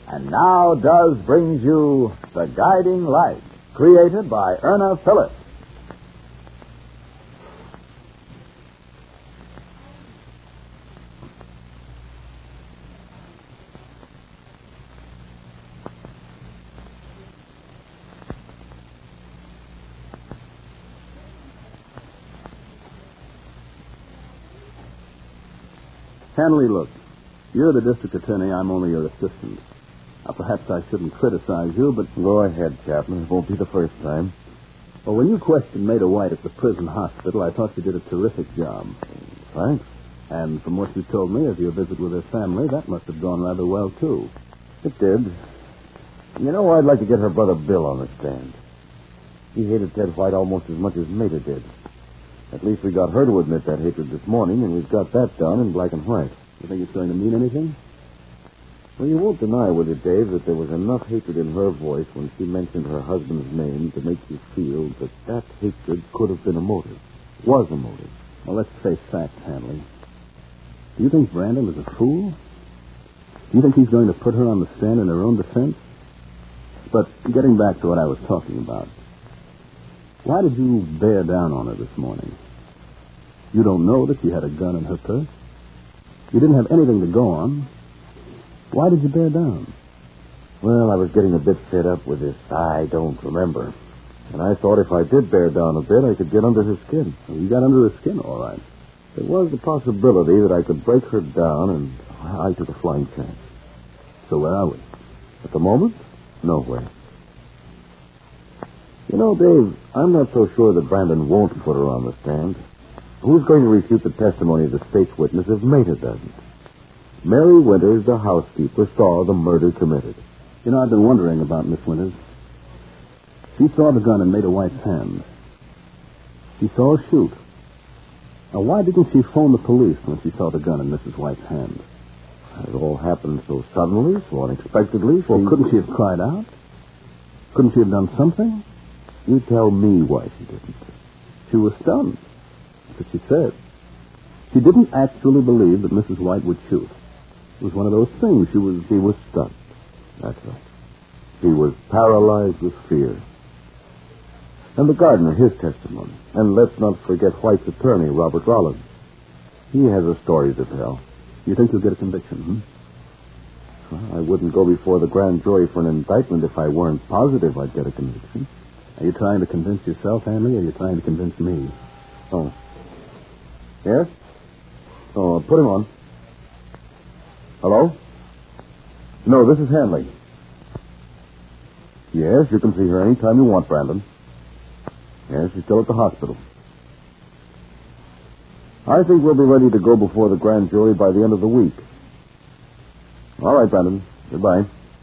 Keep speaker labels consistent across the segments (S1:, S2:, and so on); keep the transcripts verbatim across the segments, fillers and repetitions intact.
S1: And now Duz brings you The Guiding Light, created by Erna Phillips.
S2: Hanley, look, you're the district attorney. I'm only your assistant. Now, perhaps I shouldn't criticize you, but...
S3: Go ahead, Chapman. It won't be the first time.
S2: Well, when you questioned Maida White at the prison hospital, I thought you did a terrific job.
S3: Thanks.
S2: And from what you told me of your visit with her family, that must have gone rather well, too.
S3: It did. You know, I'd like to get her brother Bill on the stand. He hated Ted White almost as much as Maida did. At least we got her to admit that hatred this morning, and we've got that down in black and white.
S2: You think it's going to mean anything?
S3: Well, you won't deny, will you, Dave, that there was enough hatred in her voice when she mentioned her husband's name to make you feel that that hatred could have been a motive, was a motive.
S2: Well, let's face facts, Hanley. Do you think Brandon is a fool? Do you think he's going to put her on the stand in her own defense? But getting back to what I was talking about, why did you bear down on her this morning? You don't know that she had a gun in her purse. You didn't have anything to go on. Why did you bear down?
S3: Well, I was getting a bit fed up with this I don't remember. And I thought if I did bear down a bit, I could get under her skin.
S2: Well, you got under her skin, all right.
S3: There was the possibility that I could break her down, and I took a flying chance.
S2: So where are we?
S3: At the moment, nowhere. You know, Dave, I'm not so sure that Brandon won't put her on the stand. Who's going to refute the testimony of the state's witness if Maida doesn't? Mary Winters, the housekeeper, saw the murder committed.
S2: You know, I've been wondering about Miss Winters. She saw the gun in Maida White's hand. She saw her shoot. Now, why didn't she phone the police when she saw the gun in Missus White's hand?
S3: It all happened so suddenly, so unexpectedly. She...
S2: Well, couldn't she have cried out? Couldn't she have done something?
S3: You tell me why she didn't.
S2: She was stunned. That's what she said. She didn't actually believe that Missus White would shoot. It was one of those things. She was...
S3: She was stunned. That's right. She was paralyzed with fear. And the gardener, his testimony. And let's not forget White's attorney, Robert Rollins. He has a story to tell.
S2: You think you'll get a conviction,
S3: hmm? Well, I wouldn't go before the grand jury for an indictment if I weren't positive I'd get a conviction.
S2: Are you trying to convince yourself, Hanley, or are you trying to convince me?
S3: Oh. Yes? Oh, put him on. Hello? No, this is Hanley. Yes, you can see her any time you want, Brandon. Yes, she's still at the hospital. I think we'll be ready to go before the grand jury by the end of the week. All right, Brandon. Goodbye.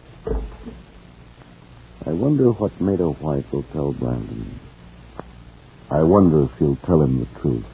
S3: I wonder what Maida White will tell Brandon. I wonder if she'll tell him the truth.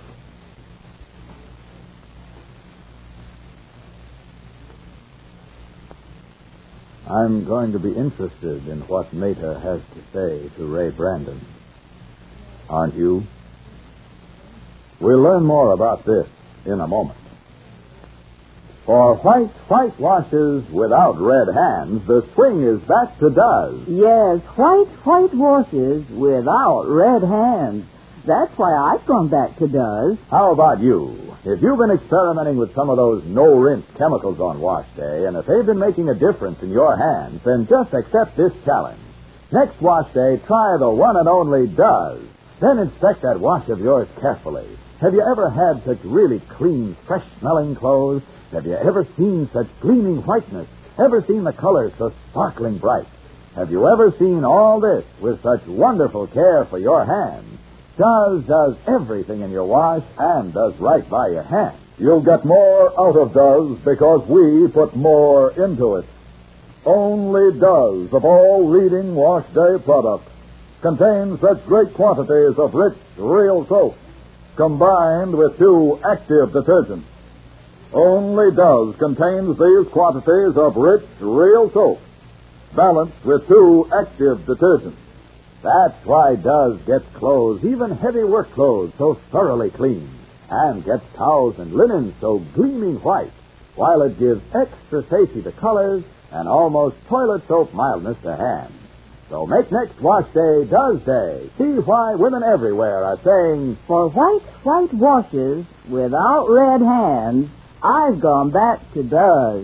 S1: I'm going to be interested in what Maida has to say to Ray Brandon. Aren't you? We'll learn more about this in a moment. For White Whitewashes Without Red Hands, the swing is back to Duz.
S4: Yes, White Whitewashes Without Red Hands. That's why I've gone back to Duz.
S1: How about you? If you've been experimenting with some of those no-rinse chemicals on wash day, and if they've been making a difference in your hands, then just accept this challenge. Next wash day, try the one and only Duz. Then inspect that wash of yours carefully. Have you ever had such really clean, fresh-smelling clothes? Have you ever seen such gleaming whiteness? Ever seen the colors so sparkling bright? Have you ever seen all this with such wonderful care for your hands? Duz does everything in your wash and does right by your hands.
S5: You'll get more out of Duz because we put more into it. Only Duz, of all leading wash day products, contains such great quantities of rich, real soap, combined with two active detergents. Only Duz contains these quantities of rich, real soap, balanced with two active detergents.
S1: That's why Duz gets clothes, even heavy work clothes, so thoroughly clean, and gets towels and linens so gleaming white, while it gives extra safety to colors and almost toilet soap mildness to hands. So make next wash day Does Day. See why women everywhere are saying,
S4: For white, white washes without red hands, I've gone back to Does.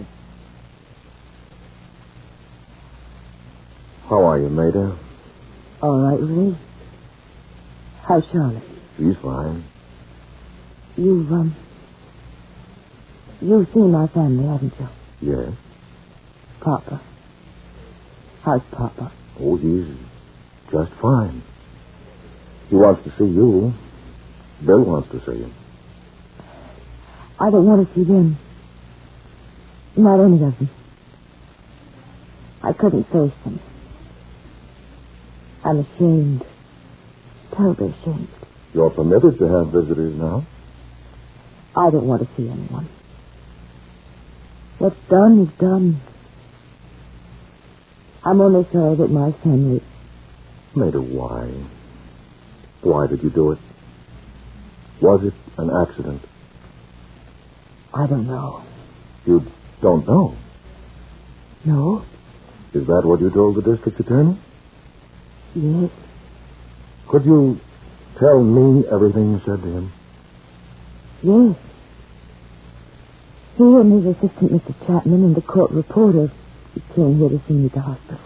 S3: How are you, Maida?
S6: All right, Ray. How's Charlotte?
S3: She's fine.
S6: You've, um... You've seen my family, haven't you?
S3: Yes.
S6: Papa. How's Papa?
S3: Oh, he's just fine. He wants to see you. Bill wants to see you.
S6: I don't want to see them. Not any of them. I couldn't face them. I'm ashamed. Terribly ashamed.
S3: You're permitted to have visitors now.
S6: I don't want to see anyone. What's done is done. I'm only sorry that my family...
S3: Maida, why? Why did you do it? Was it an accident?
S6: I don't know.
S3: You don't know?
S6: No?
S3: Is that what you told the district attorney?
S6: Yes.
S3: Could you tell me everything you said to him?
S6: Yes. He and his assistant, Mister Chapman, and the court reporter came here to see me at the hospital.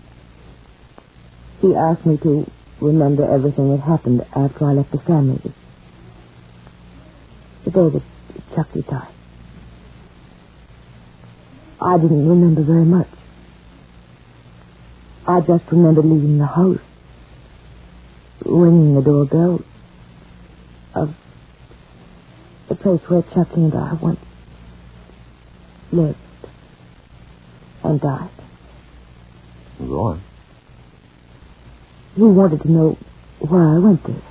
S6: He asked me to remember everything that happened after I left the family. The day that Chucky died. I didn't remember very much. I just remember leaving the house, ringing the doorbell of the place where Chucky and I once lived and died.
S3: Go on.
S6: He wanted to know why I went there.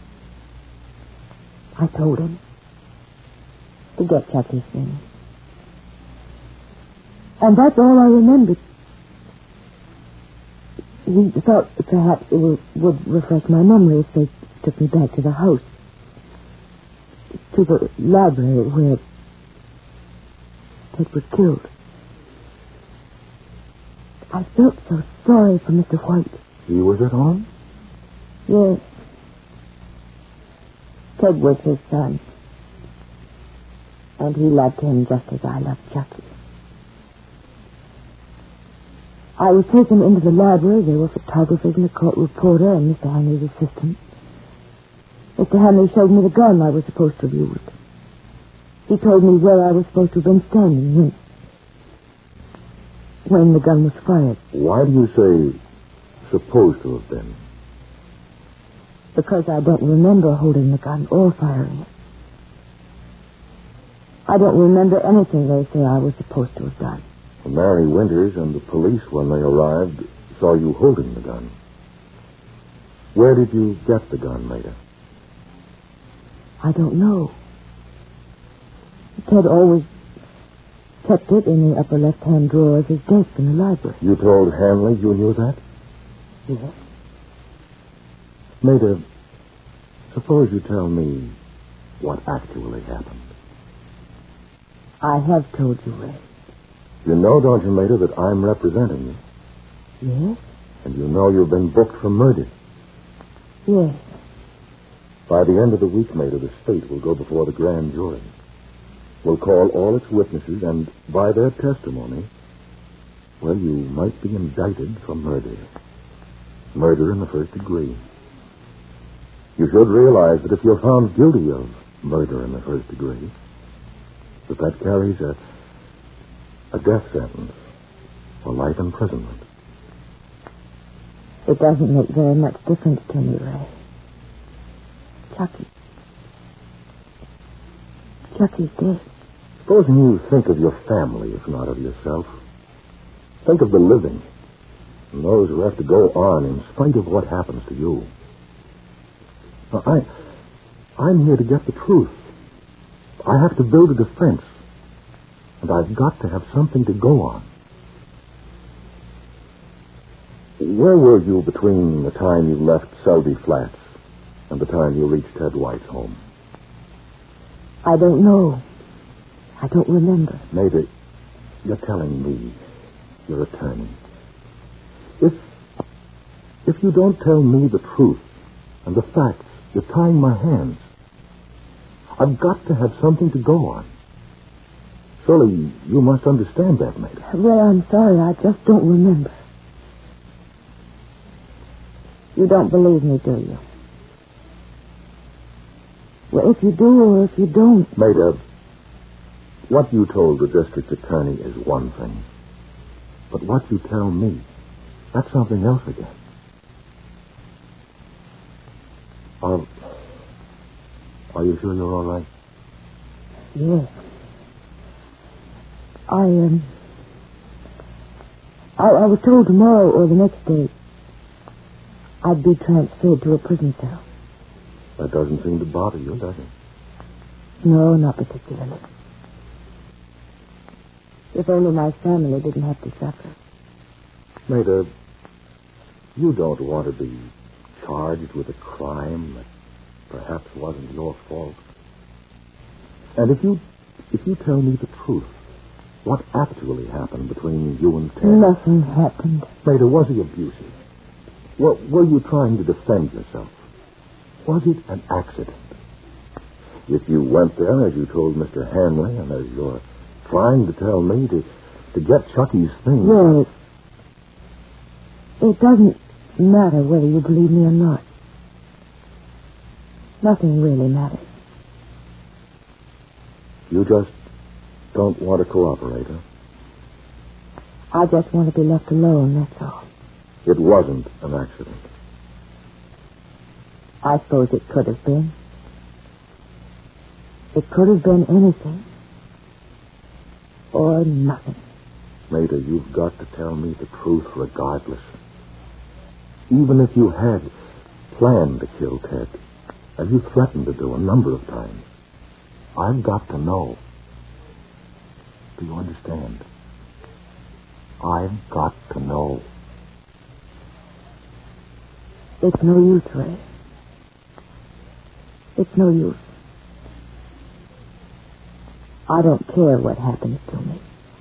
S6: I told him to get Chucky's things. And that's all I remembered. He thought perhaps it would, would refresh my memory if they took me back to the house. To the library where Ted was killed. I felt so sorry for Mister White.
S3: He was at home?
S6: Yes. Ted was his son. And he loved him just as I loved Chucky. I was taken into the library. There were photographers and a court reporter and Mister Hanley's assistant. Mister Hanley showed me the gun I was supposed to have used. He told me where I was supposed to have been standing when, when the gun was fired.
S3: Why do you say supposed to have been?
S6: Because I don't remember holding the gun or firing it. I don't remember anything they say I was supposed to have done.
S3: Mary Winters and the police, when they arrived, saw you holding the gun. Where did you get the gun, Maida?
S6: I don't know. Ted always kept it in the upper left-hand drawer of his desk in the library.
S3: You told Hanley you knew that?
S6: Yes.
S3: Maida, suppose you tell me what actually happened.
S6: I have told you, Ray.
S3: You know, don't you, Maida, that I'm representing you?
S6: Yes?
S3: And you know you've been booked for murder.
S6: Yes.
S3: By the end of the week, Maida, the state will go before the grand jury. We'll call all its witnesses, and by their testimony, well, you might be indicted for murder. Murder in the first degree. You should realize that if you're found guilty of murder in the first degree, that that carries a, a death sentence or life imprisonment.
S6: It doesn't make very much difference to me, Ray. Chucky. Chucky's dead.
S3: Supposing you think of your family, if not of yourself. Think of the living and those who have to go on in spite of what happens to you. Now, I, I'm here to get the truth. I have to build a defense, and I've got to have something to go on. Where were you between the time you left Selby Flats and the time you reached Ted White's home?
S6: I don't know. I don't remember.
S3: Maybe you're telling me. your attorney. If, if you don't tell me the truth and the facts, you're tying my hands. I've got to have something to go on. Surely you must understand that, Maida.
S6: Ray, I'm sorry. I just don't remember. You don't believe me, do you? Well, if you do or if you don't...
S3: Maida, what you told the district attorney is one thing. But what you tell me, that's something else again. Are, are you sure you're all right?
S6: Yes. I, um... I, I was told tomorrow or the next day I'd be transferred to a prison cell.
S3: That doesn't seem to bother you, does it?
S6: No, not particularly. If only my family didn't have to suffer.
S3: Maida, you don't want to be charged with a crime that perhaps wasn't your fault. And if you if you tell me the truth, what actually happened between you and Ted?
S6: Nothing happened.
S3: Maida, was he abusive? Well, were you trying to defend yourself? Was it an accident? If you went there, as you told Mister Hanley, and as you're trying to tell me, to, to get Chucky's things...
S6: Well, it, it doesn't matter whether you believe me or not. Nothing really matters.
S3: You just don't want to cooperate, huh?
S6: I just want to be left alone, that's all.
S3: It wasn't an accident.
S6: I suppose it could have been. It could have been anything. Or nothing.
S3: Maida, you've got to tell me the truth regardless. Even if you had planned to kill Ted, as you threatened to do a number of times, I've got to know. Do you understand? I've got to know.
S6: It's no use, Ray. It's no use. I don't care what happens to me.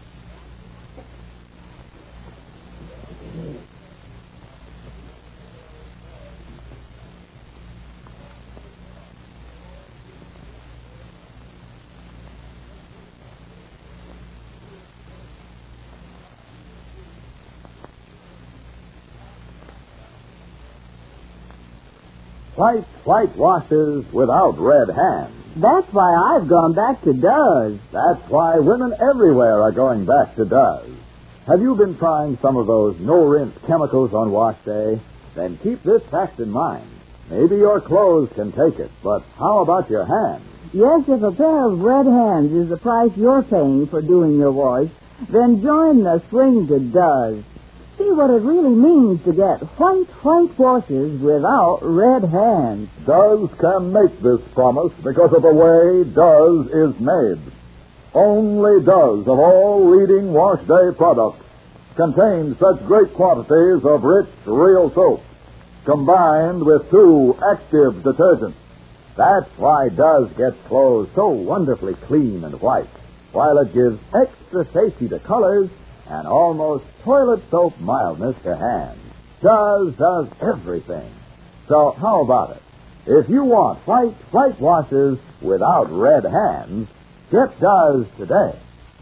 S1: White whitewashes without red hands.
S4: That's why I've gone back to Does.
S1: That's why women everywhere are going back to Does. Have you been trying some of those no-rinse chemicals on wash day? Then keep this fact in mind. Maybe your clothes can take it, but how about your hands?
S4: Yes, if a pair of red hands is the price you're paying for doing your wash, then join the swing to Does. See what it really means to get white, white washes without red hands.
S5: Does can make this promise because of the way Does is made. Only Does of all leading wash day products contain such great quantities of rich, real soap, combined with two active detergents.
S1: That's why Does gets clothes so wonderfully clean and white, while it gives extra safety to colors and almost toilet soap mildness to hands. Does does everything. So how about it? If you want white, white washes without red hands, get Does today.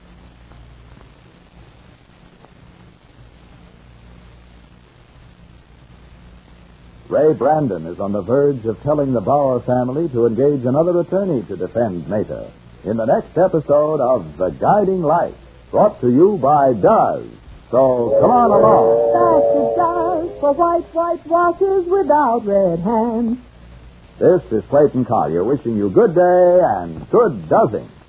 S1: Ray Brandon is on the verge of telling the Bauer family to engage another attorney to defend Maida in the next episode of The Guiding Light, brought to you by Does. So come on along.
S4: That's it Does for white, white washes without red hands.
S1: This is Clayton Collier wishing you good day and good doesing.